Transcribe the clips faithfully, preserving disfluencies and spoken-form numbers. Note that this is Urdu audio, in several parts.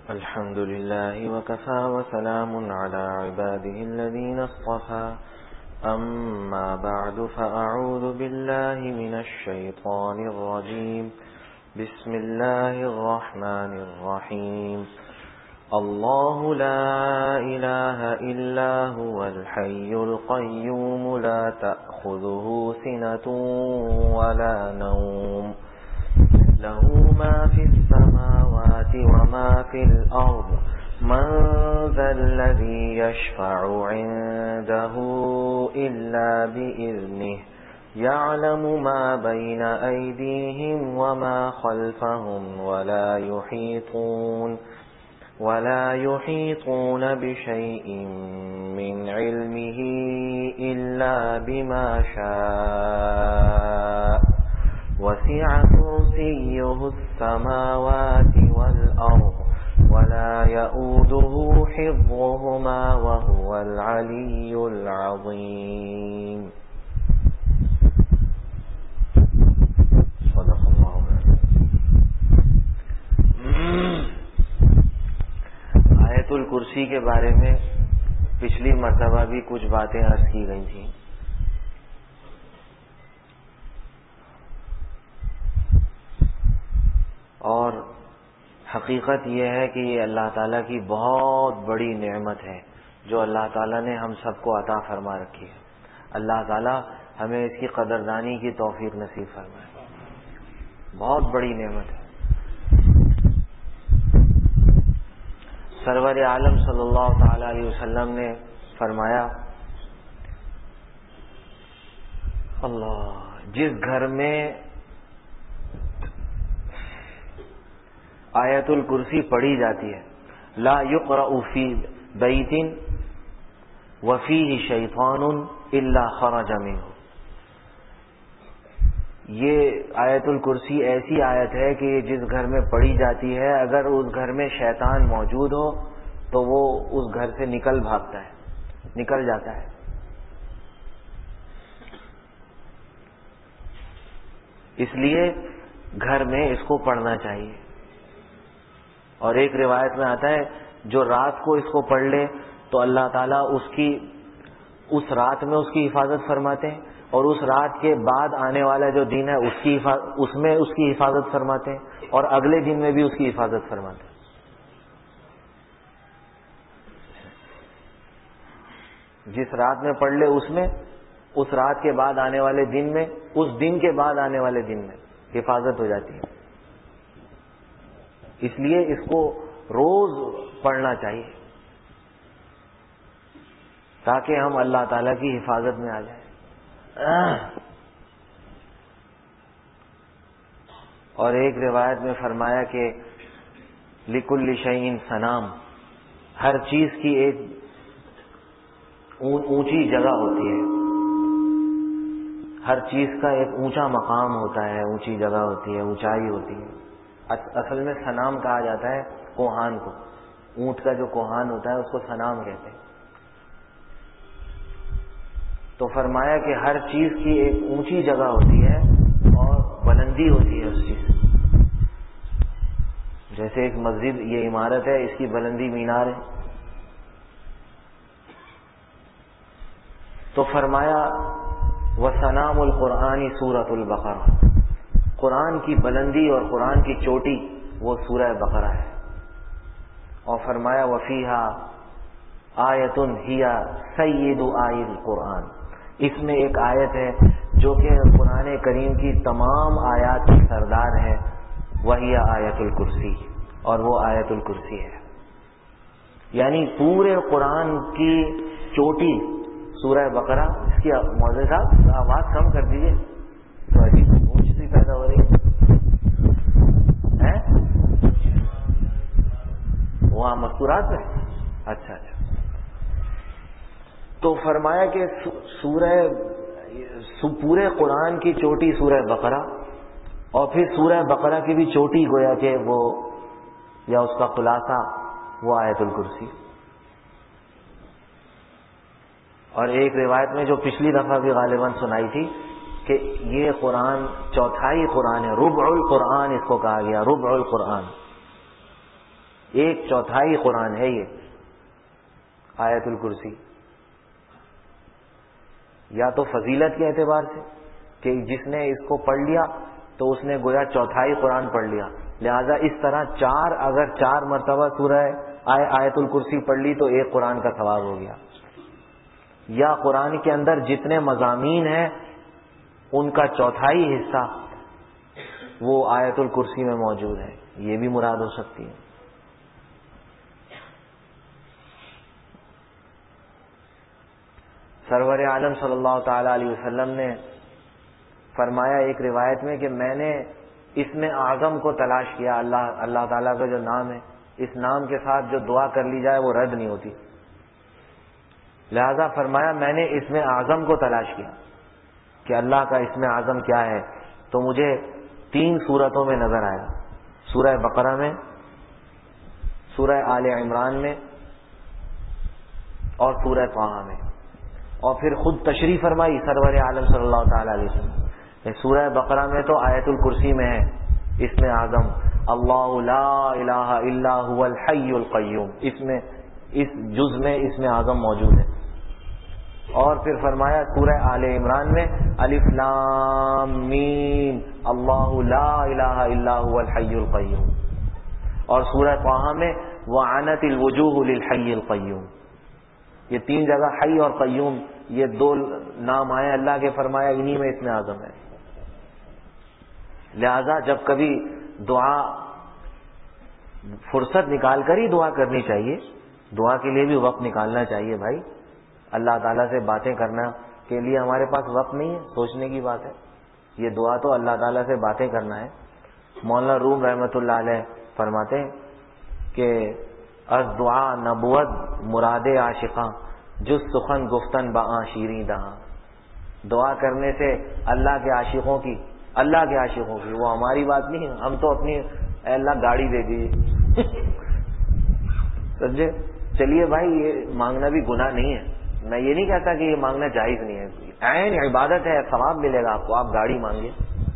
الحمد لله وكفى وسلام على عباده الذين اصطفى أما بعد فأعوذ بالله من الشيطان الرجيم بسم الله الرحمن الرحيم الله لا إله إلا هو الحي القيوم لا تأخذه سنة ولا نوم له ما في السماوات وما في الأرض من ذا الذي يشفع عنده إلا بإذنه يعلم ما بين أيديهم وما خلفهم ولا يحيطون ولا يحيطون بشيء من علمه إلا بما شاء وسع كرسيه السماوات والأرض ولا يؤوده حفظهما وهو العلي العظيم صدق الله آیت الکرسی کے بارے میں پچھلی مرتبہ بھی کچھ باتیں عرض کی گئی تھیں. اور حقیقت یہ ہے کہ یہ اللہ تعالیٰ کی بہت بڑی نعمت ہے جو اللہ تعالیٰ نے ہم سب کو عطا فرما رکھی ہے. اللہ تعالیٰ ہمیں اس کی قدردانی کی توفیق نصیب فرمائے. بہت بڑی نعمت ہے. سرور عالم صلی اللہ تعالی علیہ وسلم نے فرمایا اللہ جس گھر میں آیت الکرسی پڑھی جاتی ہے لا یقرأ فی بیت وفیہ شیطان الا خرج منہ. یہ آیت الکرسی ایسی آیت ہے کہ جس گھر میں پڑھی جاتی ہے اگر اس گھر میں شیطان موجود ہو تو وہ اس گھر سے نکل بھاگتا ہے, نکل جاتا ہے. اس لیے گھر میں اس کو پڑھنا چاہیے. اور ایک روایت میں آتا ہے جو رات کو اس کو پڑھ لے تو اللہ تعالیٰ اس کی اس رات میں اس کی حفاظت فرماتے ہیں اور اس رات کے بعد آنے والا جو دن ہے اس کی اس میں اس کی حفاظت فرماتے ہیں اور اگلے دن میں بھی اس کی حفاظت فرماتے ہیں. جس رات میں پڑھ لے اس میں اس رات کے بعد آنے والے دن میں اس دن کے بعد آنے والے دن میں حفاظت ہو جاتی ہے. اس لیے اس کو روز پڑھنا چاہیے تاکہ ہم اللہ تعالیٰ کی حفاظت میں آ جائیں. اور ایک روایت میں فرمایا کہ لِكُلِّ شَيْءٍ سَنَامٌ, ہر چیز کی ایک اونچی جگہ ہوتی ہے, ہر چیز کا ایک اونچا مقام ہوتا ہے, اونچی جگہ ہوتی ہے, اونچائی ہوتی ہے. اصل میں سنام کہا جاتا ہے کوہان کو, اونٹ کا جو کوہان ہوتا ہے اس کو سنام کہتے ہیں. تو فرمایا کہ ہر چیز کی ایک اونچی جگہ ہوتی ہے اور بلندی ہوتی ہے اس چیز. جیسے ایک مسجد یہ عمارت ہے اس کی بلندی مینار ہے. تو فرمایا وَسَنَامُ الْقُرْآنِ سُورَةُ الْبَقَرَةِ, قرآن کی بلندی اور قرآن کی چوٹی وہ سورہ بقرہ ہے. اور فرمایا وَفِيهَا آیَةٌ هِيَ سَيِّدُ آیِ الْقُرْآنِ, اس میں ایک آیت ہے جو کہ قرآن کریم کی تمام آیات کی سردار ہے, وہی آیت الکرسی, اور وہ آیت الکرسی ہے. یعنی پورے قرآن کی چوٹی سورہ بقرہ. اس کی موضوع صاحب آواز کم کر دیجیے, تو عجیب گونج سی پیدا ہو رہی ہے وہاں مستورات میں. اچھا اچھا. تو فرمایا کہ سورہ پورے قرآن کی چوٹی سورہ بقرہ, اور پھر سورہ بقرہ کی بھی چوٹی گویا کہ وہ یا اس کا خلاصہ وہ آیت الکرسی. اور ایک روایت میں جو پچھلی دفعہ بھی غالباً سنائی تھی کہ یہ قرآن چوتھائی قرآن ہے, ربع القرآن اس کو کہا گیا, ربع القرآن. ایک چوتھائی قرآن ہے یہ آیت الکرسی. یا تو فضیلت کے اعتبار سے کہ جس نے اس کو پڑھ لیا تو اس نے گویا چوتھائی قرآن پڑھ لیا، لہذا اس طرح چار اگر چار مرتبہ سورہ آیت الکرسی پڑھ لی تو ایک قرآن کا ثواب ہو گیا. یا قرآن کے اندر جتنے مضامین ہیں ان کا چوتھائی حصہ وہ آیت الکرسی میں موجود ہے، یہ بھی مراد ہو سکتی ہے. سرور عالم صلی اللہ تعالی علیہ وسلم نے فرمایا ایک روایت میں کہ میں نے اسم اعظم کو تلاش کیا. اللہ اللہ تعالیٰ کا جو نام ہے، اس نام کے ساتھ جو دعا کر لی جائے وہ رد نہیں ہوتی، لہذا فرمایا میں نے اسم اعظم کو تلاش کیا کہ اللہ کا اسم اعظم کیا ہے، تو مجھے تین صورتوں میں نظر آیا، سورہ بقرہ میں، سورہ آل عمران میں اور سورہ طٰہٰ میں. اور پھر خود تشریح فرمائی سرور عالم صلی اللہ تعالی علیہ وسلم. سورہ بقرہ میں تو آیت الکرسی میں ہے اسم اعظم اللہ لا الہ الا هو الحی القیوم، اس میں اس جز میں اسم اعظم موجود ہے. اور پھر فرمایا سورہ آل عمران میں الف لام میم اللہ لا الہ الا هو الحی القیوم. اور سورہ طٰہٰ میں وعنت الوجوہ للحی القیوم. یہ تین جگہ حی اور قیوم یہ دو نام آئے اللہ کے، فرمایا انہی میں اسم اعظم ہے. لہذا جب کبھی دعا فرصت نکال کر ہی دعا کرنی چاہیے، دعا کے لیے بھی وقت نکالنا چاہیے بھائی. اللہ تعالیٰ سے باتیں کرنا کے لیے ہمارے پاس وقت نہیں ہے، سوچنے کی بات ہے. یہ دعا تو اللہ تعالیٰ سے باتیں کرنا ہے. مولانا روم رحمۃ اللہ علیہ فرماتے ہیں کہ از دعا نبوت مراد عاشقاں جز سخن گفتن با شیریں دہاں. دعا کرنے سے اللہ کے عاشقوں کی اللہ کے عاشقوں کی وہ ہماری بات نہیں ہے. ہم تو اپنی اے اللہ گاڑی دے دیجیے سمجھے. چلیے بھائی یہ مانگنا بھی گناہ نہیں ہے، میں یہ نہیں کہتا کہ یہ مانگنا جائز نہیں ہے، عین عبادت ہے، ثواب ملے گا آپ کو. آپ گاڑی مانگے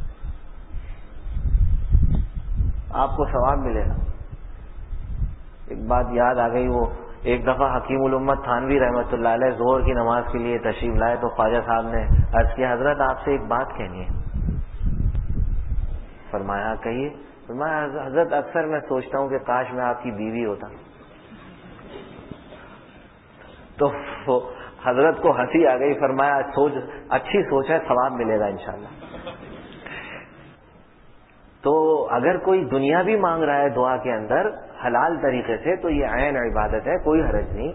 آپ کو ثواب ملے گا. ایک بات یاد آ گئی، وہ ایک دفعہ حکیم الامت تھانوی رحمۃ اللہ علیہ ظہر کی نماز کے لیے تشریف لائے تو خواجہ صاحب نے عرض کیا حضرت آپ سے ایک بات کہنی ہے. فرمایا کہیے. فرمایا حضرت اکثر میں سوچتا ہوں کہ کاش میں آپ کی بیوی ہوتا. تو حضرت کو ہنسی آ گئی. فرمایا سوچ اچھی سوچ ہے، ثواب ملے گا انشاءاللہ. تو اگر کوئی دنیا بھی مانگ رہا ہے دعا کے اندر حلال طریقے سے تو یہ عین عبادت ہے، کوئی حرج نہیں.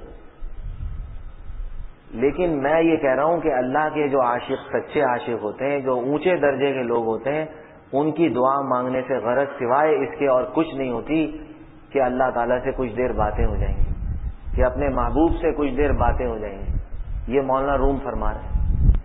لیکن میں یہ کہہ رہا ہوں کہ اللہ کے جو عاشق سچے عاشق ہوتے ہیں، جو اونچے درجے کے لوگ ہوتے ہیں، ان کی دعا مانگنے سے غرض سوائے اس کے اور کچھ نہیں ہوتی کہ اللہ تعالیٰ سے کچھ دیر باتیں ہو جائیں گی، کہ اپنے محبوب سے کچھ دیر باتیں ہو جائیں گی. یہ مولانا روم فرما رہے ہیں.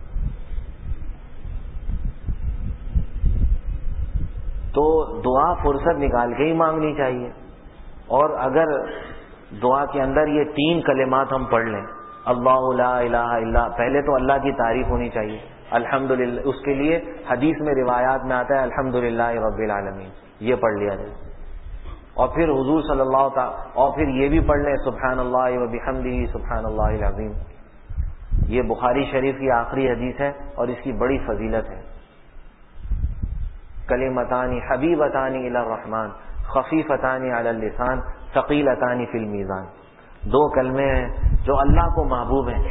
تو دعا فرصت نکال کے ہی مانگنی چاہیے. اور اگر دعا کے اندر یہ تین کلمات ہم پڑھ لیں، اللہ لا الہ الا، پہلے تو اللہ کی تعریف ہونی چاہیے الحمدللہ. اس کے لیے حدیث میں روایات میں آتا ہے الحمدللہ رب العالمین، یہ پڑھ لیا جائے. اور پھر حضور صلی اللہ تعالی اور پھر یہ بھی پڑھ لیں سبحان اللہ و بحمدہ سبحان اللہ العظیم. یہ بخاری شریف کی آخری حدیث ہے اور اس کی بڑی فضیلت ہے. کلمتان حبیبتان الی الرحمن خفیفتان علی اللسان ثقیلتان فی المیزان. دو کلمے ہیں جو اللہ کو محبوب ہیں.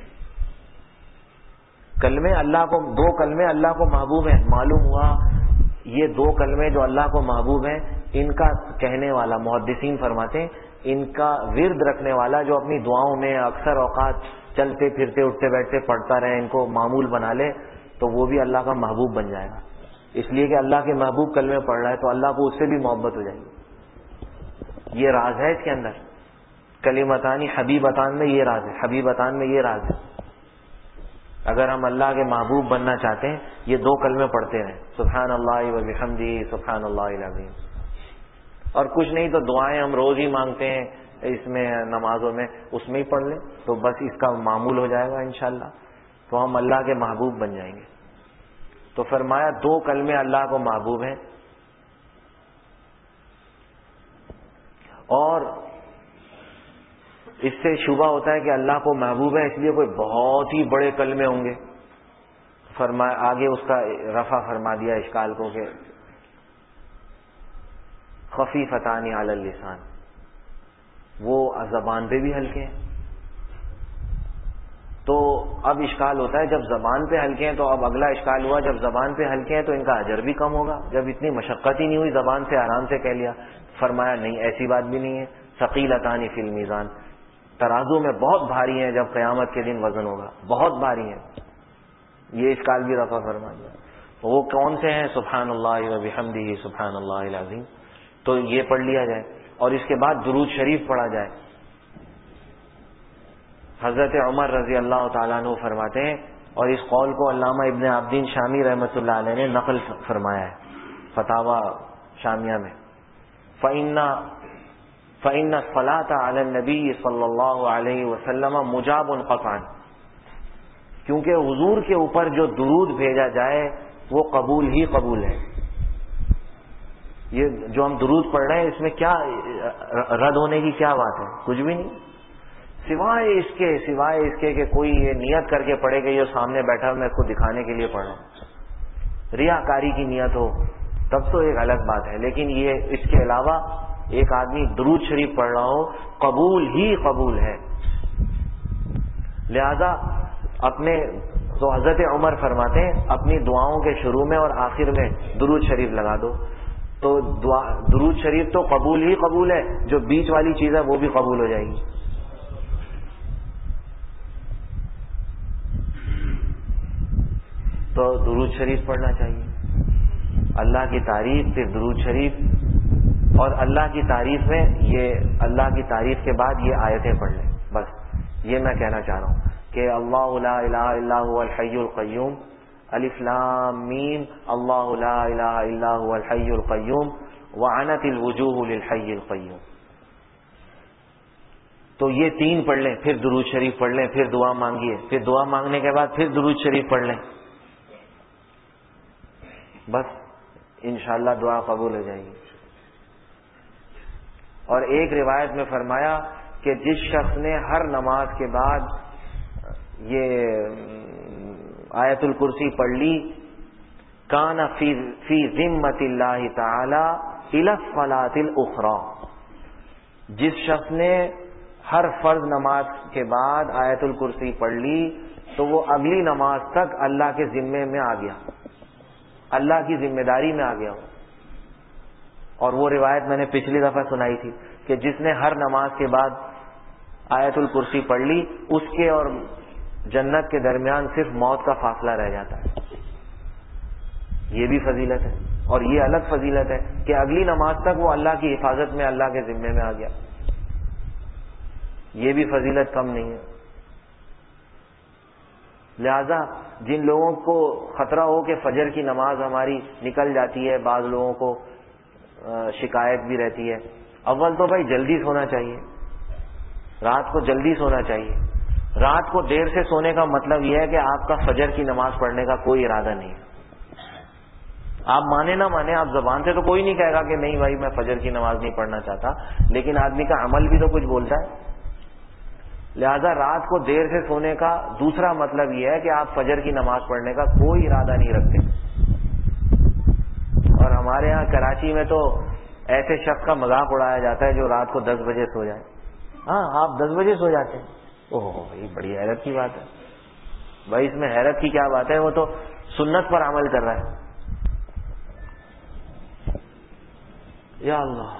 کلمے اللہ کو دو کلمے اللہ کو محبوب ہیں. معلوم ہوا یہ دو کلمے جو اللہ کو محبوب ہیں، ان کا کہنے والا محدثین فرماتے ہیں ان کا ورد رکھنے والا جو اپنی دعاؤں میں اکثر اوقات چلتے پھرتے اٹھتے بیٹھتے پڑھتا رہے، ان کو معمول بنا لے تو وہ بھی اللہ کا محبوب بن جائے گا. اس لیے کہ اللہ کے محبوب کلمے پڑھ رہا ہے تو اللہ کو اس سے بھی محبت ہو جائے گی. یہ راز ہے اس کے اندر. کلمتانی حبیبتان میں یہ راز ہے، حبیبتان میں یہ راز ہے. اگر ہم اللہ کے محبوب بننا چاہتے ہیں یہ دو کلمے پڑھتے رہیں سبحان اللہ و بحمدہ سبحان اللہ العظیم. اور کچھ نہیں تو دعائیں ہم روز ہی مانگتے ہیں اس میں نمازوں میں، اس میں ہی پڑھ لیں تو بس اس کا معمول ہو جائے گا انشاءاللہ. تو ہم اللہ کے محبوب بن جائیں گے. تو فرمایا دو کلمے اللہ کو محبوب ہیں. اور اس سے شبہ ہوتا ہے کہ اللہ کو محبوب ہے اس لیے کوئی بہت ہی بڑے کلمے ہوں گے. فرمایا آگے اس کا رفع فرما دیا اشکال کو کہ خفیفتان علی اللسان، وہ زبان پہ بھی ہلکے ہیں. تو اب اشکال ہوتا ہے جب زبان پہ ہلکے ہیں تو اب اگلا اشکال ہوا جب زبان پہ ہلکے ہیں تو ان کا اجر بھی کم ہوگا. جب اتنی مشقت ہی نہیں ہوئی زبان سے آرام سے کہہ لیا. فرمایا نہیں ایسی بات بھی نہیں ہے. ثقیلتان فی المیزان، ترازو میں بہت بھاری ہیں جب قیامت کے دن وزن ہوگا، بہت بھاری ہیں. یہ اشکال بھی رفع فرما دیا. وہ کون سے ہیں؟ سبحان اللہ و بحمدہ سبحان اللہ العظیم. تو یہ پڑھ لیا جائے اور اس کے بعد درود شریف پڑھا جائے. حضرت عمر رضی اللہ تعالیٰ عنہ فرماتے ہیں، اور اس قول کو علامہ ابن عابدین شامی رحمۃ اللہ علیہ نے نقل فرمایا ہے فتاوی شامیہ میں، فَإِنَّ فَإِنَّ الصَّلَاةَ عَلَى النَّبِيِّ صلی اللہ علیہ وسلم مجاب قطعا، کیونکہ حضور کے اوپر جو درود بھیجا جائے وہ قبول ہی قبول ہے. یہ جو ہم درود پڑھ رہے ہیں اس میں کیا رد ہونے کی کیا بات ہے؟ کچھ بھی نہیں، سوائے اس کے سوائے اس کے کہ کوئی یہ نیت کر کے پڑھے کہ یہ سامنے بیٹھا میں اس کو دکھانے کے لیے پڑھ رہا ہوں، ریاکاری کی نیت ہو تب تو ایک الگ بات ہے. لیکن یہ اس کے علاوہ ایک آدمی درود شریف پڑھ رہا ہو قبول ہی قبول ہے. لہذا اپنے تو حضرت عمر فرماتے ہیں اپنی دعاؤں کے شروع میں اور آخر میں درود شریف لگا دو. تو دعا درود شریف تو قبول ہی قبول ہے، جو بیچ والی چیز ہے وہ بھی قبول ہو جائے گی. تو درود شریف پڑھنا چاہیے. اللہ کی تعریف پھر درود شریف، اور اللہ کی تعریف میں یہ اللہ کی تعریف کے بعد یہ آیتیں پڑھ لیں. بس یہ میں کہنا چاہ رہا ہوں کہ اللہ لا الہ الا هو الحی القیوم، الف لام میم، اللہ لا الہ الا هو الحی القیوم وعنت الوجوہ للحی القیوم. تو یہ تین پڑھ لیں، پھر درود شریف پڑھ لیں، پھر دعا مانگیے، پھر دعا مانگنے کے بعد پھر درود شریف پڑھ لیں. بس انشاءاللہ دعا قبول ہو جائے گی. اور ایک روایت میں فرمایا کہ جس شخص نے ہر نماز کے بعد یہ آیت الکرسی پڑھ لی، کان فی فی ذمۃ اللہ تعالی الی الصلاۃ الاخری، جس شخص نے ہر فرض نماز کے بعد آیت الکرسی پڑھ لی تو وہ اگلی نماز تک اللہ کے ذمے میں آ گیا، اللہ کی ذمہ داری میں آ گیا. اور وہ روایت میں نے پچھلی دفعہ سنائی تھی کہ جس نے ہر نماز کے بعد آیت الکرسی پڑھ لی اس کے اور جنت کے درمیان صرف موت کا فاصلہ رہ جاتا ہے. یہ بھی فضیلت ہے، اور یہ الگ فضیلت ہے کہ اگلی نماز تک وہ اللہ کی حفاظت میں اللہ کے ذمے میں آ گیا. یہ بھی فضیلت کم نہیں ہے. لہذا جن لوگوں کو خطرہ ہو کہ فجر کی نماز ہماری نکل جاتی ہے، بعض لوگوں کو شکایت بھی رہتی ہے، اول تو بھائی جلدی سونا چاہیے، رات کو جلدی سونا چاہیے. رات کو دیر سے سونے کا مطلب یہ ہے کہ آپ کا فجر کی نماز پڑھنے کا کوئی ارادہ نہیں ہے. آپ مانے نہ مانے، آپ زبان سے تو کوئی نہیں کہے گا کہ نہیں بھائی میں فجر کی نماز نہیں پڑھنا چاہتا، لیکن آدمی کا عمل بھی تو کچھ بولتا ہے. لہذا رات کو دیر سے سونے کا دوسرا مطلب یہ ہے کہ آپ فجر کی نماز پڑھنے کا کوئی ارادہ نہیں رکھتے. اور ہمارے ہاں کراچی میں تو ایسے شخص کا مذاق اڑایا جاتا ہے جو رات کو دس بجے سو جائے. ہاں آپ دس بجے سو جاتے ہیں، اوہ بھائی بڑی حیرت کی بات ہے. بھائی اس میں حیرت کی کیا بات ہے، وہ تو سنت پر عمل کر رہا ہے. یا اللہ،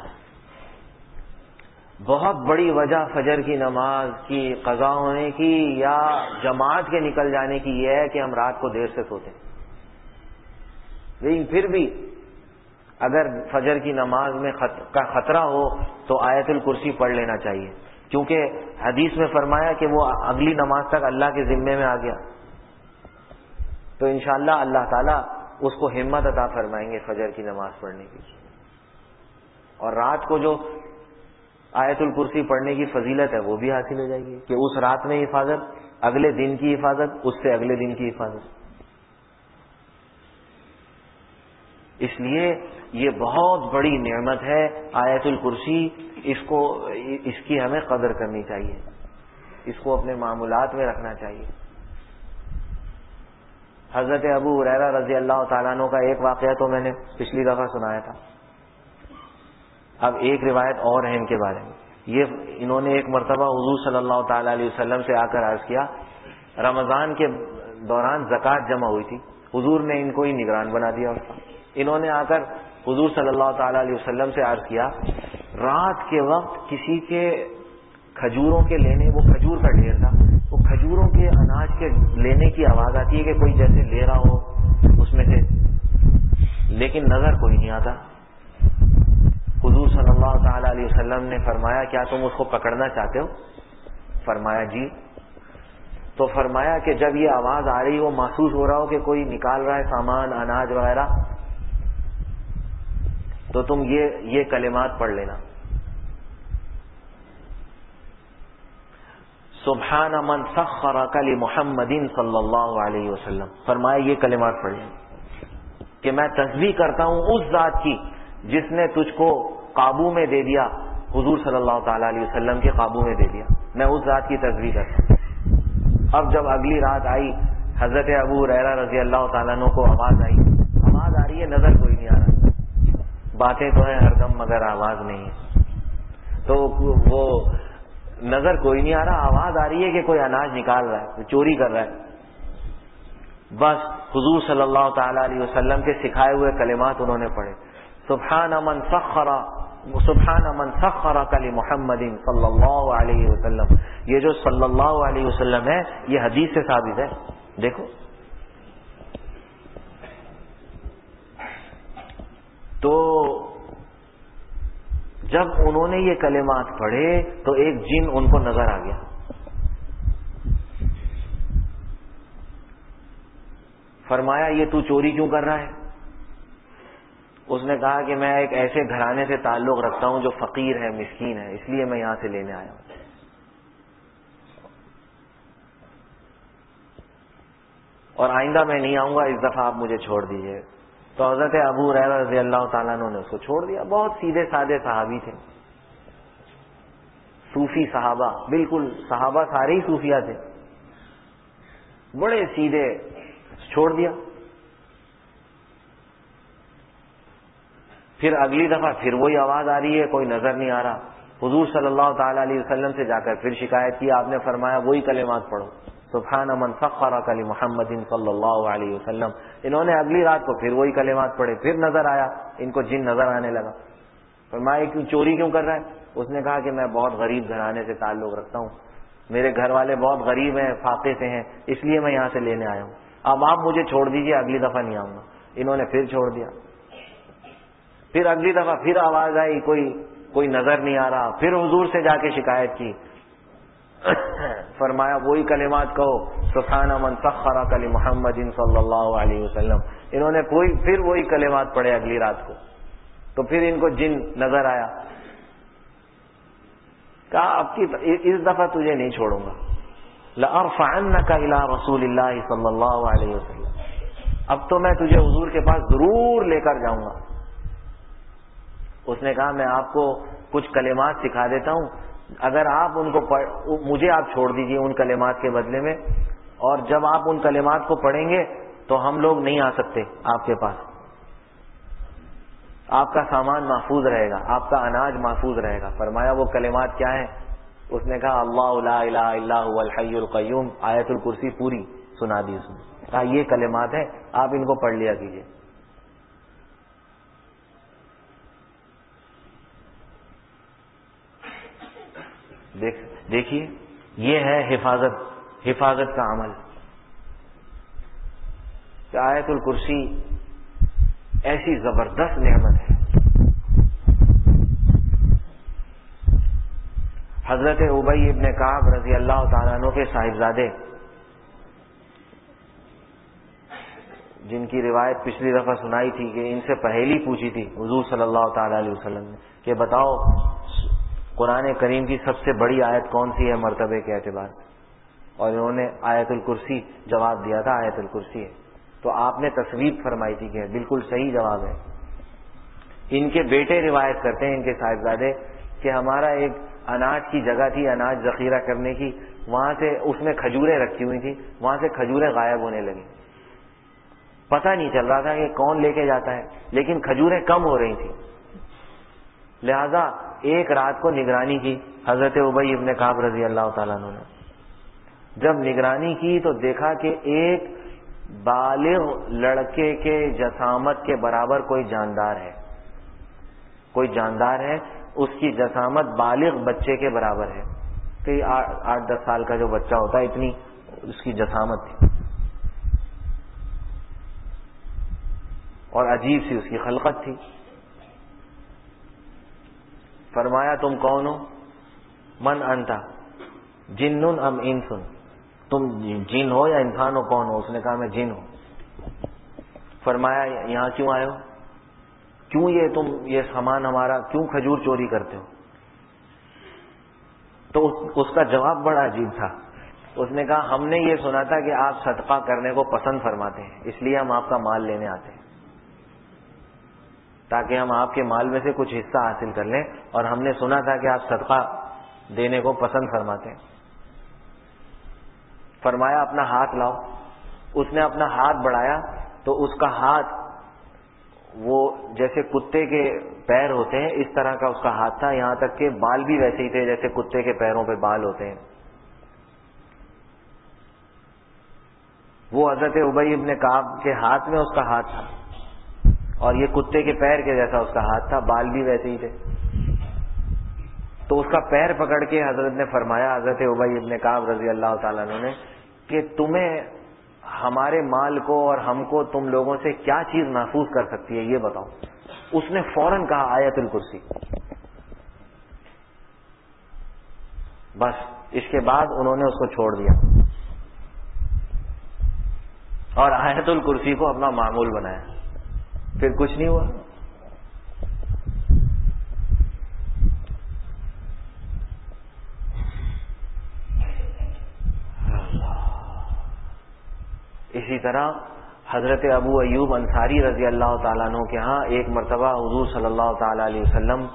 بہت بڑی وجہ فجر کی نماز کی قضا ہونے کی یا جماعت کے نکل جانے کی یہ ہے کہ ہم رات کو دیر سے سوتے ہیں. لیکن پھر بھی اگر فجر کی نماز میں کا خطرہ ہو تو آیت الکرسی پڑھ لینا چاہیے، کیونکہ حدیث میں فرمایا کہ وہ اگلی نماز تک اللہ کے ذمے میں آ گیا. تو انشاءاللہ اللہ تعالیٰ اس کو ہمت عطا فرمائیں گے فجر کی نماز پڑھنے کی. اور رات کو جو آیت الکرسی پڑھنے کی فضیلت ہے وہ بھی حاصل ہو جائے گی کہ اس رات میں حفاظت، اگلے دن کی حفاظت، اس سے اگلے دن کی حفاظت. اس لیے یہ بہت بڑی نعمت ہے آیت الکرسی، اس کو اس کی ہمیں قدر کرنی چاہیے، اس کو اپنے معمولات میں رکھنا چاہیے۔ حضرت ابو ہریرہ رضی اللہ تعالیٰ عنہ کا ایک واقعہ تو میں نے پچھلی دفعہ سنایا تھا، اب ایک روایت اور ہے ان کے بارے میں۔ یہ انہوں نے ایک مرتبہ حضور صلی اللہ تعالیٰ علیہ وسلم سے آ کر عرض کیا، رمضان کے دوران زکوٰۃ جمع ہوئی تھی، حضور نے ان کو ہی نگران بنا دیا اس کا۔ انہوں نے آ کر حضور صلی اللہ تعالیٰ علیہ وسلم سے عرض کیا، رات کے وقت کسی کے کھجوروں کے لینے، وہ کھجور کا ڈھیر تھا، وہ کھجوروں کے اناج کے لینے کی آواز آتی ہے کہ کوئی جیسے لے رہا ہو اس میں سے، لیکن نظر کوئی نہیں آتا۔ حضور صلی اللہ تعالیٰ علیہ وسلم نے فرمایا، کیا تم اس کو پکڑنا چاہتے ہو؟ فرمایا جی۔ تو فرمایا کہ جب یہ آواز آ رہی ہو، محسوس ہو رہا ہو کہ کوئی نکال رہا ہے سامان، اناج وغیرہ، تو تم یہ یہ کلمات پڑھ لینا، سبحان من سخرک لمحمد صلی اللہ علیہ وسلم۔ فرمایا یہ کلمات پڑھ لینا کہ میں تسبیح کرتا ہوں اس ذات کی جس نے تجھ کو قابو میں دے دیا، حضور صلی اللہ تعالیٰ علیہ وسلم کے قابو میں دے دیا، میں اس ذات کی تسبیح کرتا ہوں۔ اب جب اگلی رات آئی، حضرت ابو ہریرہ رضی اللہ تعالیٰ عنہ کو آواز آئی، آواز آ رہی ہے، نظر کوئی نہیں آ رہا، باتیں تو ہیں ہر دم مگر آواز نہیں ہے، تو وہ نظر کوئی نہیں آ رہا، آواز آ رہی ہے کہ کوئی اناج نکال رہا ہے، چوری کر رہا ہے۔ بس حضور صلی اللہ تعالیٰ علیہ وسلم کے سکھائے ہوئے کلمات انہوں نے پڑھے، سبحان من سخر سبحان من سخرک لمحمد صلی اللہ علیہ وسلم۔ یہ جو صلی اللہ علیہ وسلم ہے یہ حدیث سے ثابت ہے، دیکھو۔ تو جب انہوں نے یہ کلمات پڑھے تو ایک جن ان کو نظر آ گیا، فرمایا یہ تو چوری کیوں کر رہا ہے؟ اس نے کہا کہ میں ایک ایسے گھرانے سے تعلق رکھتا ہوں جو فقیر ہے، مسکین ہے، اس لیے میں یہاں سے لینے آیا ہوں، اور آئندہ میں نہیں آؤں گا، اس دفعہ آپ مجھے چھوڑ دیجیے۔ تو حضرت ابو ہریرہ رضی اللہ تعالیٰ عنہ نے اس کو چھوڑ دیا۔ بہت سیدھے سادے صحابی تھے، صوفی صحابہ، بالکل صحابہ سارے ہی صوفیہ تھے، بڑے سیدھے، چھوڑ دیا۔ پھر اگلی دفعہ پھر وہی آواز آ رہی ہے، کوئی نظر نہیں آ رہا، حضور صلی اللہ تعالیٰ علیہ وسلم سے جا کر پھر شکایت کی، آپ نے فرمایا وہی کلمات پڑھو، سبحان من سخرک لمحمد صلی اللہ علیہ وسلم۔ انہوں نے اگلی رات کو پھر وہی کلمات پڑھے، پھر نظر آیا، ان کو جن نظر آنے لگا۔ فرمایا کیوں چوری کیوں کر رہا ہے؟ اس نے کہا کہ میں بہت غریب گھرانے سے تعلق رکھتا ہوں، میرے گھر والے بہت غریب ہیں، فاقے سے ہیں، اس لیے میں یہاں سے لینے آیا ہوں، اب آپ مجھے چھوڑ دیجیے، اگلی دفعہ نہیں آؤں گا۔ انہوں نے پھر چھوڑ دیا۔ پھر اگلی دفعہ پھر آواز آئی، کوئی کوئی نظر نہیں آ رہا، پھر حضور سے جا کے شکایت کی، فرمایا وہی کلمات کہو، سبحان من سخرک لمحمد صلی اللہ علیہ وسلم۔ انہوں نے پھر وہی کلمات پڑھے اگلی رات کو، تو پھر ان کو جن نظر آیا، کہا اب کی اس دفعہ تجھے نہیں چھوڑوں گا، لأرفعنک الی رسول اللہ صلی اللہ علیہ وسلم، اب تو میں تجھے حضور کے پاس ضرور لے کر جاؤں گا۔ اس نے کہا میں آپ کو کچھ کلمات سکھا دیتا ہوں، اگر آپ ان کو پڑھ مجھے آپ چھوڑ دیجئے ان کلمات کے بدلے میں، اور جب آپ ان کلمات کو پڑھیں گے تو ہم لوگ نہیں آ سکتے آپ کے پاس، آپ کا سامان محفوظ رہے گا، آپ کا اناج محفوظ رہے گا۔ فرمایا وہ کلمات کیا ہیں؟ اس نے کہا اللہ لا الہ الا هو الحی القیوم، آیت الکرسی پوری سنا دی اس نے، کہا یہ کلمات ہیں، آپ ان کو پڑھ لیا کیجئے۔ دیکھ دیکھیے یہ ہے حفاظت حفاظت کا عمل، کہ آیت الکرسی ایسی زبردست نعمت ہے۔ حضرت ابی ابن کعب رضی اللہ تعالیٰ عنہ کے صاحبزادے، جن کی روایت پچھلی دفعہ سنائی تھی کہ ان سے پہلی پوچھی تھی حضور صلی اللہ تعالیٰ علیہ وسلم نے کہ بتاؤ قرآن کریم کی سب سے بڑی آیت کون سی ہے مرتبے کے اعتبار سے، اور انہوں نے آیت الکرسی جواب دیا تھا، آیت الکرسی ہے۔ تو آپ نے تصویب فرمائی تھی کہ بالکل صحیح جواب ہے، ان کے بیٹے روایت کرتے ہیں، ان کے صاحبزادے، کہ ہمارا ایک اناج کی جگہ تھی، اناج ذخیرہ کرنے کی، وہاں سے اس میں کھجوریں رکھی ہوئی تھی، وہاں سے کھجوریں غائب ہونے لگی، پتہ نہیں چل رہا تھا کہ کون لے کے جاتا ہے، لیکن کھجوریں کم ہو رہی تھی۔ لہذا ایک رات کو نگرانی کی حضرت ابی ابن کعب رضی اللہ تعالیٰ عنہ نے۔ جب نگرانی کی تو دیکھا کہ ایک بالغ لڑکے کے جسامت کے برابر کوئی جاندار ہے، کوئی جاندار ہے، اس کی جسامت بالغ بچے کے برابر ہے، کہ آٹھ دس سال کا جو بچہ ہوتا ہے اتنی اس کی جسامت تھی، اور عجیب سی اس کی خلقت تھی۔ فرمایا تم کون ہو؟ من انتا جن ام انس، تم جن ہو یا انسان ہو، کون ہو؟ اس نے کہا میں جن ہوں۔ فرمایا یہاں کیوں آئے ہو؟ کیوں یہ تم یہ سامان ہمارا کیوں کھجور چوری کرتے ہو؟ تو اس کا جواب بڑا عجیب تھا۔ اس نے کہا ہم نے یہ سنا تھا کہ آپ صدقہ کرنے کو پسند فرماتے ہیں، اس لیے ہم آپ کا مال لینے آتے ہیں، تاکہ ہم آپ کے مال میں سے کچھ حصہ حاصل کر لیں، اور ہم نے سنا تھا کہ آپ صدقہ دینے کو پسند فرماتے ہیں۔ فرمایا اپنا ہاتھ لاؤ۔ اس نے اپنا ہاتھ بڑھایا تو اس کا ہاتھ وہ جیسے کتے کے پیر ہوتے ہیں اس طرح کا اس کا ہاتھ تھا، یہاں تک کہ بال بھی ویسے ہی تھے جیسے کتے کے پیروں پہ بال ہوتے ہیں۔ وہ حضرت ابی ابن کعب کے ہاتھ میں اس کا ہاتھ تھا، اور یہ کتے کے پیر کے جیسا اس کا ہاتھ تھا، بال بھی ویسے ہی تھے۔ تو اس کا پیر پکڑ کے حضرت نے فرمایا، حضرت ابی ابن کعب رضی اللہ تعالیٰ عنہ نے، کہ تمہیں ہمارے مال کو اور ہم کو تم لوگوں سے کیا چیز محفوظ کر سکتی ہے یہ بتاؤ۔ اس نے فوراً کہا آیت الکرسی۔ بس اس کے بعد انہوں نے اس کو چھوڑ دیا اور آیت الکرسی کو اپنا معمول بنایا، پھر کچھ نہیں ہوا۔ اسی طرح حضرت ابو ایوب انصاری رضی اللہ تعالیٰ عنہ کے ہاں ایک مرتبہ حضور صلی اللہ تعالیٰ علیہ وسلم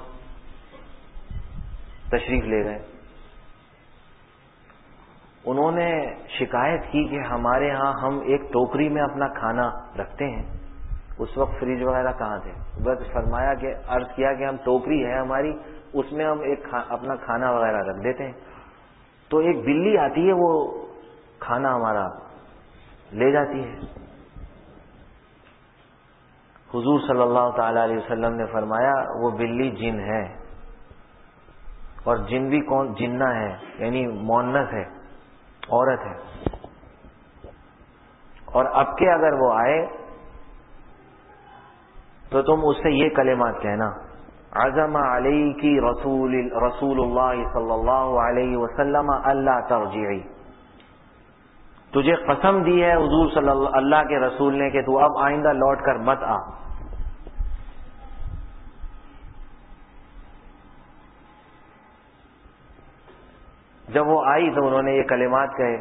تشریف لے گئے۔ انہوں نے شکایت کی کہ ہمارے ہاں ہم ایک ٹوکری میں اپنا کھانا رکھتے ہیں، اس وقت فریج وغیرہ کہاں تھے، بس فرمایا کہ عرض کیا کہ ہم ٹوکری ہے ہماری، اس میں ہم ایک اپنا کھانا وغیرہ رکھ دیتے ہیں، تو ایک بلی آتی ہے وہ کھانا ہمارا لے جاتی ہے۔ حضور صلی اللہ تعالی علیہ وسلم نے فرمایا وہ بلی جن ہے، اور جن بھی کون جنہ ہے، یعنی مؤنث ہے، عورت ہے، اور اب کے اگر وہ آئے تو تم اس سے یہ کلمات کہنا، عزم علیکی رسول رسول اللہ صلی اللہ علیہ وسلم اللہ ترجعی، تجھے قسم دی ہے حضور صلی اللہ اللہ کے رسول نے کہ تو اب آئندہ لوٹ کر مت آ۔ جب وہ آئی تو انہوں نے یہ کلمات کہے۔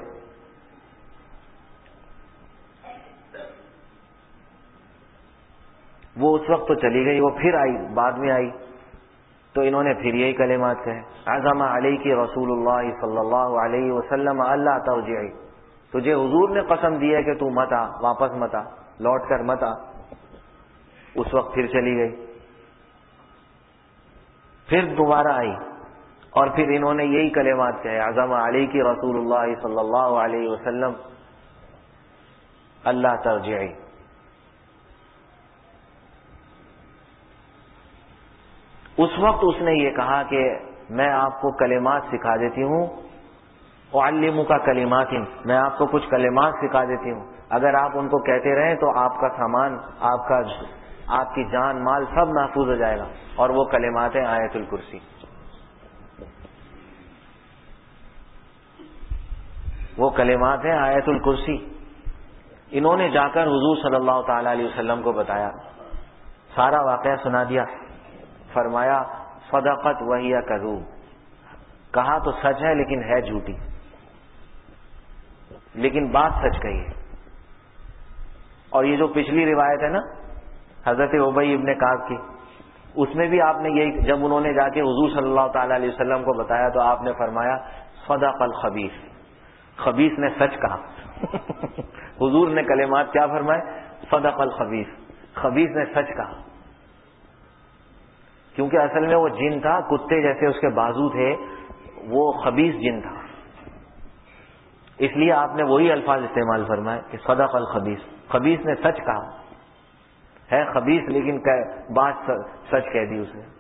وہ اس وقت تو چلی گئی، وہ پھر آئی، بعد میں آئی تو انہوں نے پھر یہی کلمات کہے، عزم علیک رسول اللہ صلی اللہ علیہ وسلم اللہ ترجعی، تجھے حضور نے قسم دی ہے کہ تو مت آ، واپس مت آ، لوٹ کر مت آ۔ اس وقت پھر چلی گئی، پھر دوبارہ آئی، اور پھر انہوں نے یہی کلمات کہے، عزم علیک رسول اللہ صلی اللہ علیہ وسلم اللہ ترجعی۔ اس وقت اس نے یہ کہا کہ میں آپ کو کلمات سکھا دیتی ہوں، اعلمک کلمات، میں آپ کو کچھ کلمات سکھا دیتی ہوں، اگر آپ ان کو کہتے رہیں تو آپ کا سامان، آپ کا آپ کی جان مال سب محفوظ ہو جائے گا، اور وہ کلمات ہیں آیت الکرسی۔ وہ کلمات ہیں آیت الکرسی۔ انہوں نے جا کر حضور صلی اللہ تعالی علیہ وسلم کو بتایا، سارا واقعہ سنا دیا۔ فرمایا صدقت وہی کذوب، کہا تو سچ ہے لیکن ہے جھوٹی، لیکن بات سچ کہی ہے۔ اور یہ جو پچھلی روایت ہے نا حضرت ابی ابن کعب کی، اس میں بھی آپ نے یہی، جب انہوں نے جا کے حضور صلی اللہ تعالی علیہ وسلم کو بتایا تو آپ نے فرمایا صدق الخبیث، خبیث نے سچ کہا۔ حضور نے کلمات کیا فرمائے؟ صدق الخبیث، خبیث نے سچ کہا، کیونکہ اصل میں وہ جن تھا، کتے جیسے اس کے بازو تھے، وہ خبیث جن تھا، اس لیے آپ نے وہی الفاظ استعمال فرمائے کہ صدق الخبیث، خبیث نے سچ کہا ہے، خبیث لیکن بات سچ کہہ دی اس نے۔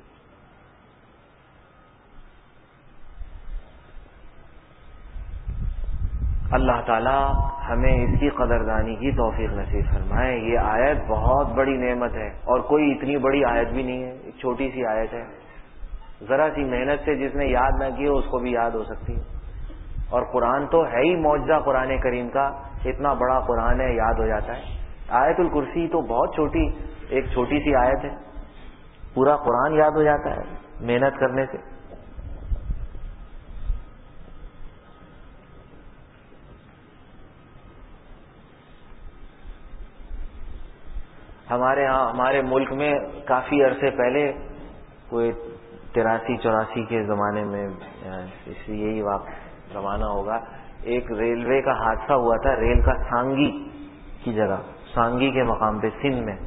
اللہ تعالی ہمیں اس کی قدردانی کی توفیق نصیب فرمائے۔ یہ آیت بہت بڑی نعمت ہے، اور کوئی اتنی بڑی آیت بھی نہیں ہے، ایک چھوٹی سی آیت ہے، ذرا سی محنت سے جس نے یاد نہ کی ہو اس کو بھی یاد ہو سکتی ہے۔ اور قرآن تو ہے ہی معجزہ قرآن کریم کا، اتنا بڑا قرآن ہے، یاد ہو جاتا ہے۔ آیت الکرسی تو بہت چھوٹی، ایک چھوٹی سی آیت ہے، پورا قرآن یاد ہو جاتا ہے محنت کرنے سے۔ ہمارے ہاں ہمارے ملک میں کافی عرصے پہلے، کوئی تراسی چوراسی کے زمانے میں، اس یہی وقت زمانہ ہوگا، ایک ریلوے کا حادثہ ہوا تھا، ریل کا سانگی کی جگہ، سانگی کے مقام پہ سندھ میں۔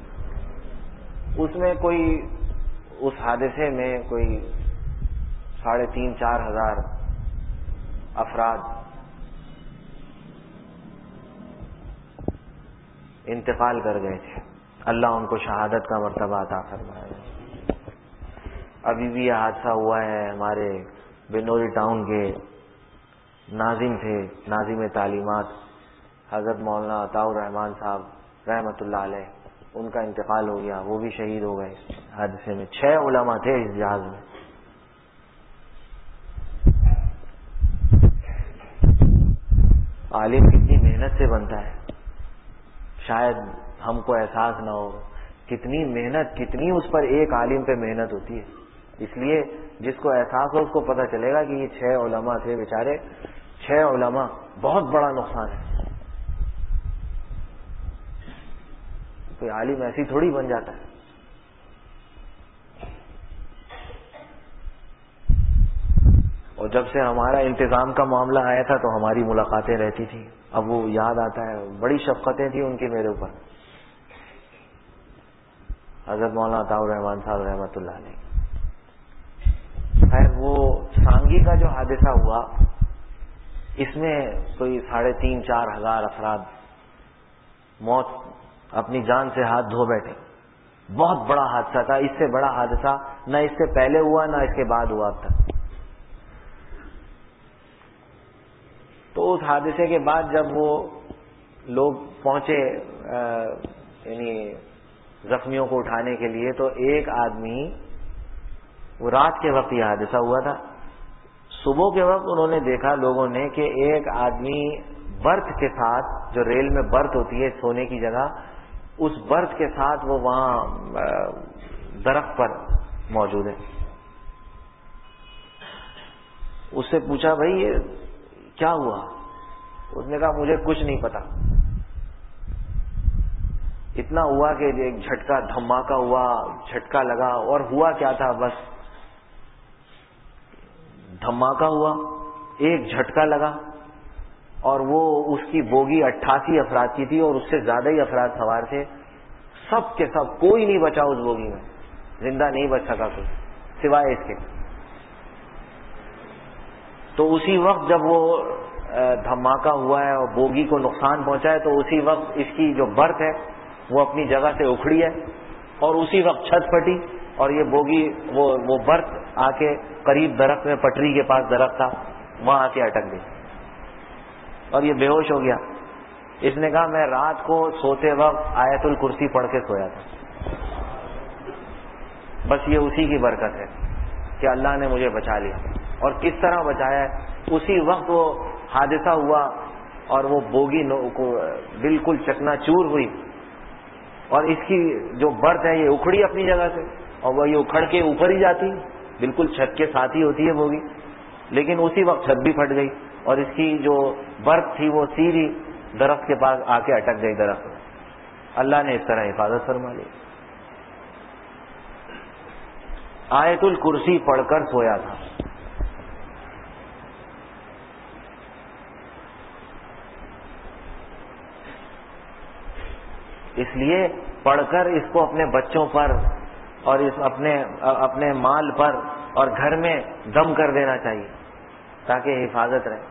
اس میں کوئی، اس حادثے میں کوئی ساڑھے تین چار ہزار افراد انتقال کر گئے تھے، اللہ ان کو شہادت کا مرتبہ عطا فرمائے۔ ابھی بھی یہ حادثہ ہوا ہے، ہمارے بنوری ٹاؤن کے ناظم تھے، ناظم تعلیمات حضرت مولانا عطاء الرحمان صاحب رحمۃ اللہ علیہ، ان کا انتقال ہو گیا، وہ بھی شہید ہو گئے اس حادثے میں۔ چھ علماء تھے اس جہاز میں۔ عالم کتنی محنت سے بنتا ہے، شاید ہم کو احساس نہ ہو، کتنی محنت، کتنی اس پر ایک عالم پہ محنت ہوتی ہے۔ اس لیے جس کو احساس ہو اس کو پتہ چلے گا کہ یہ چھ علماء تھے بیچارے، چھ علماء، بہت بڑا نقصان ہے۔ کوئی عالم ایسی تھوڑی بن جاتا ہے۔ اور جب سے ہمارا انتظام کا معاملہ آیا تھا تو ہماری ملاقاتیں رہتی تھیں، اب وہ یاد آتا ہے، بڑی شفقتیں تھیں ان کی میرے اوپر، حضرت مولانا عطاء الرحمان صاحب رحمۃ اللہ علیہ۔ خیر، وہ سانگی کا جو حادثہ ہوا، اس میں کوئی ساڑھے تین چار ہزار افراد موت، اپنی جان سے ہاتھ دھو بیٹھے۔ بہت بڑا حادثہ تھا، اس سے بڑا حادثہ نہ اس سے پہلے ہوا نہ اس کے بعد ہوا اب تک۔ تو اس حادثے کے بعد جب وہ لوگ پہنچے یعنی زخمیوں کو اٹھانے کے لیے، تو ایک آدمی، وہ رات کے وقت یہ حادثہ ہوا تھا، صبح کے وقت انہوں نے دیکھا لوگوں نے کہ ایک آدمی برتھ کے ساتھ، جو ریل میں برتھ ہوتی ہے سونے کی جگہ، اس برتھ کے ساتھ وہ وہاں درخت پر موجود ہے۔ اس سے پوچھا بھائی یہ کیا ہوا؟ اس نے کہا مجھے کچھ نہیں پتا، اتنا ہوا کہ ایک جھٹکا، دھماکہ ہوا، جھٹکا لگا، اور ہوا کیا تھا، بس دھماکہ ہوا، ایک جھٹکا لگا، اور وہ اس کی بوگی اٹھاسی افراد کی تھی اور اس سے زیادہ ہی افراد سوار تھے، سب کے سب کوئی نہیں بچا اس بوگی میں، زندہ نہیں بچ سکا کوئی سوائے اس کے۔ تو اسی وقت جب وہ دھماکہ ہوا ہے اور بوگی کو نقصان پہنچا ہے، تو اسی وقت اس کی جو برتھ ہے وہ اپنی جگہ سے اکھڑی ہے، اور اسی وقت چھت پھٹی، اور یہ بوگی وہ وہ برتھ آ کے قریب درخت میں، پٹری کے پاس درخت تھا، وہاں آ کے اٹک گئی اور یہ بے ہوش ہو گیا۔ اس نے کہا میں رات کو سوتے وقت آیت الکرسی پڑھ کے سویا تھا، بس یہ اسی کی برکت ہے کہ اللہ نے مجھے بچا لیا۔ اور کس طرح بچایا ہے؟ اسی وقت وہ حادثہ ہوا اور وہ بوگی کو بالکل چکنا چور ہوئی، اور اس کی جو برتھ ہے یہ اکھڑی اپنی جگہ سے، اور وہ یہ اکھڑ کے اوپر ہی جاتی، بالکل چھت کے ساتھ ہی ہوتی ہے بوگی، لیکن اسی وقت چھت بھی پھٹ گئی، اور اس کی جو برتھ تھی وہ سیدھی درخت کے پاس آ کے اٹک گئی درخت میں۔ اللہ نے اس طرح حفاظت فرما لی۔ آیت الکرسی پڑھ کر سویا تھا. اس لیے پڑھ کر اس کو اپنے بچوں پر اور اس اپنے اپنے مال پر اور گھر میں دم کر دینا چاہیے تاکہ حفاظت رہے.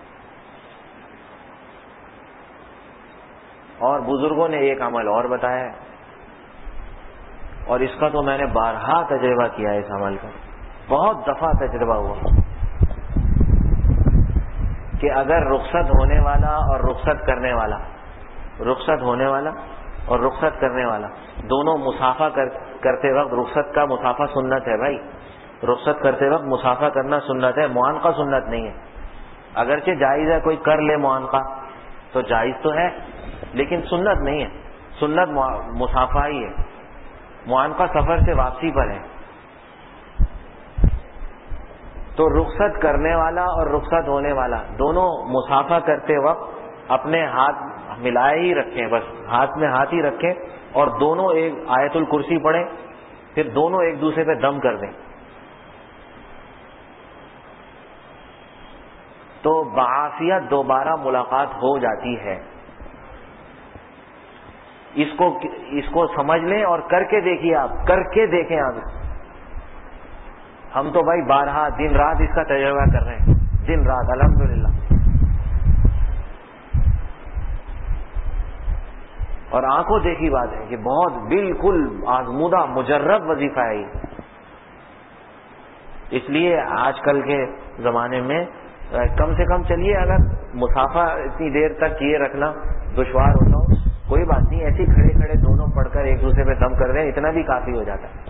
اور بزرگوں نے ایک عمل اور بتایا ہے، اور اس کا تو میں نے بارہا تجربہ کیا ہے، اس عمل کا بہت دفعہ تجربہ ہوا کہ اگر رخصت ہونے والا اور رخصت کرنے والا رخصت ہونے والا اور رخصت کرنے والا دونوں مسافہ کر, کرتے وقت رخصت کا مسافہ سنت ہے بھائی، رخصت کرتے وقت مسافہ کرنا سنت ہے، معانقہ سنت نہیں ہے. اگرچہ جائز ہے کوئی کر لے معانقہ تو جائز تو ہے، لیکن سنت نہیں ہے. سنت مسافہ ہی ہے، معانقہ سفر سے واپسی پر ہے. تو رخصت کرنے والا اور رخصت ہونے والا دونوں مسافہ کرتے وقت اپنے ہاتھ ملائے ہی رکھیں، بس ہاتھ میں ہاتھ ہی رکھیں اور دونوں ایک آیت الکرسی پڑھیں، پھر دونوں ایک دوسرے پہ دم کر دیں تو بعافیت دوبارہ ملاقات ہو جاتی ہے. اس کو اس کو سمجھ لیں اور کر کے دیکھیے، آپ کر کے دیکھیں. آپ ہم تو بھائی بارہا دن رات اس کا تجربہ کر رہے ہیں، دن رات الحمدللہ. اور آنکھوں دیکھی بات ہے کہ بہت بالکل آزمودہ مجرب وظیفہ ہے یہ. اس لیے آج کل کے زمانے میں کم سے کم چلیے اگر مسافہ اتنی دیر تک کیے رکھنا دشوار ہوتا ہو کوئی بات نہیں، ایسے کھڑے کھڑے دونوں پڑھ کر ایک دوسرے پہ دم کر دیں، اتنا بھی کافی ہو جاتا ہے.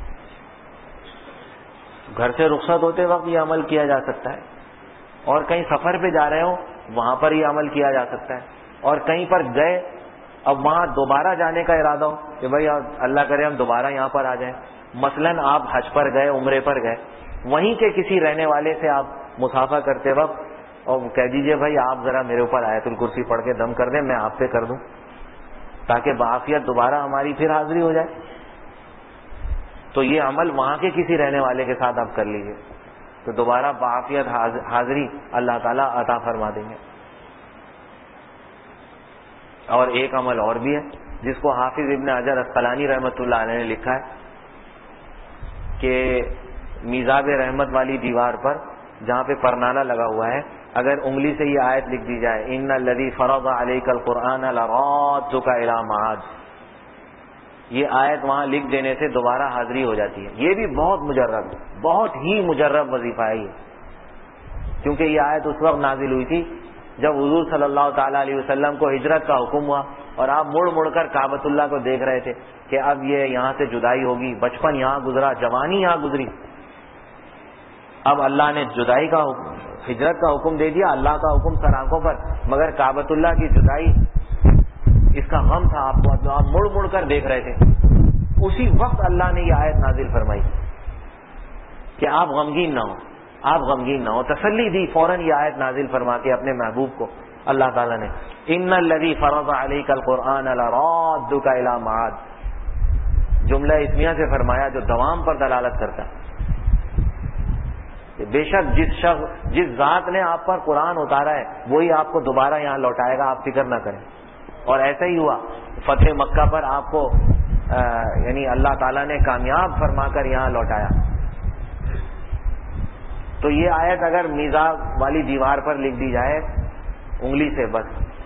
گھر سے رخصت ہوتے وقت یہ عمل کیا جا سکتا ہے، اور کہیں سفر پہ جا رہے ہو وہاں پر یہ عمل کیا جا سکتا ہے. اور کہیں پر گئے اب وہاں دوبارہ جانے کا ارادہ ہو کہ بھائی اللہ کرے ہم دوبارہ یہاں پر آ جائیں، مثلاً آپ حج پر گئے، عمرے پر گئے، وہیں کے کسی رہنے والے سے آپ مسافہ کرتے وقت اور کہہ دیجئے بھائی آپ ذرا میرے اوپر آیت الکرسی پڑھ کے دم کر دیں، میں آپ پہ کر دوں تاکہ بعافیت دوبارہ ہماری پھر حاضری ہو جائے. تو یہ عمل وہاں کے کسی رہنے والے کے ساتھ آپ کر لیجئے تو دوبارہ بعافیت حاضری اللہ تعالیٰ عطا فرما دیں گے. اور ایک عمل اور بھی ہے جس کو حافظ ابن حجر اسقلانی رحمۃ اللہ علیہ نے لکھا ہے کہ میزاب رحمت والی دیوار پر جہاں پہ پرنالا لگا ہوا ہے اگر انگلی سے یہ آیت لکھ دی جائے ان الذی فرض علیک القرآن لرادک الی معاد، یہ آیت وہاں لکھ دینے سے دوبارہ حاضری ہو جاتی ہے. یہ بھی بہت مجرب بہت ہی مجرب وظیفہ ہے یہ، کیونکہ یہ آیت اس وقت نازل ہوئی تھی جب حضور صلی اللہ تعالی علیہ وسلم کو ہجرت کا حکم ہوا اور آپ مڑ مڑ کر کعبۃ اللہ کو دیکھ رہے تھے کہ اب یہ یہاں سے جدائی ہوگی، بچپن یہاں گزرا، جوانی یہاں گزری، اب اللہ نے جدائی کا حکم ہجرت کا حکم دے دیا، اللہ کا حکم سر آنکھوں پر، مگر کعبۃ اللہ کی جدائی اس کا غم تھا آپ کو، آپ مڑ مڑ کر دیکھ رہے تھے. اسی وقت اللہ نے یہ آیت نازل فرمائی کہ آپ غمگین نہ ہو، آپ غمگین نہ ہو، تسلی دی فوراً یہ آیت نازل فرما کے اپنے محبوب کو اللہ تعالیٰ نے ان الذی فرض علیک القرآن لرادک الی معاد، جملہ اسمیہ سے فرمایا جو دوام پر دلالت کرتا ہے. بے شک جس شخص جس ذات نے آپ پر قرآن اتارا ہے وہی آپ کو دوبارہ یہاں لوٹائے گا، آپ فکر نہ کریں. اور ایسا ہی ہوا، فتح مکہ پر آپ کو آ, یعنی اللہ تعالیٰ نے کامیاب فرما کر یہاں لوٹایا. تو یہ آیت اگر میزاب والی دیوار پر لکھ دی جائے انگلی سے، بس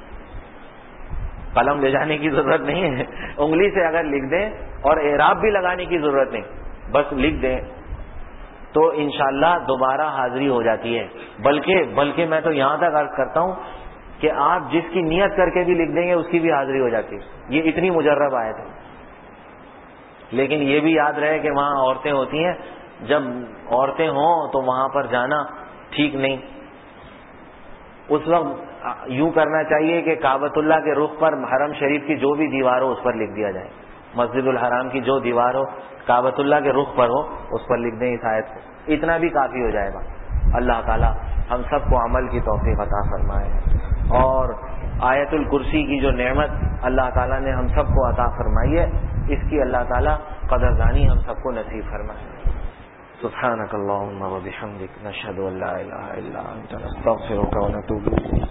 قلم لے جانے کی ضرورت نہیں ہے، انگلی سے اگر لکھ دیں اور اعراب بھی لگانے کی ضرورت نہیں، بس لکھ دیں تو انشاءاللہ دوبارہ حاضری ہو جاتی ہے. بلکہ بلکہ میں تو یہاں تک عرض کرتا ہوں کہ آپ جس کی نیت کر کے بھی لکھ دیں گے اس کی بھی حاضری ہو جاتی ہے. یہ اتنی مجرب آیت ہے. لیکن یہ بھی یاد رہے کہ وہاں عورتیں ہوتی ہیں، جب عورتیں ہوں تو وہاں پر جانا ٹھیک نہیں. اس وقت یوں کرنا چاہیے کہ کعبۃ اللہ کے رخ پر حرم شریف کی جو بھی دیوار ہو اس پر لکھ دیا جائے، مسجد الحرام کی جو دیوار ہو کعبۃ اللہ کے رخ پر ہو اس پر لکھ دیں اس آیت کو، اتنا بھی کافی ہو جائے گا. اللہ تعالی ہم سب کو عمل کی توفیق عطا فرمائے، اور آیت الکرسی کی جو نعمت اللہ تعالیٰ نے ہم سب کو عطا فرمائی ہے اس کی اللہ تعالیٰ قدردانی ہم سب کو نصیب فرمائے. سبحانك اللهم وبحمدك نشهد ان لا اله الا انت نستغفرك ونتوب الیک.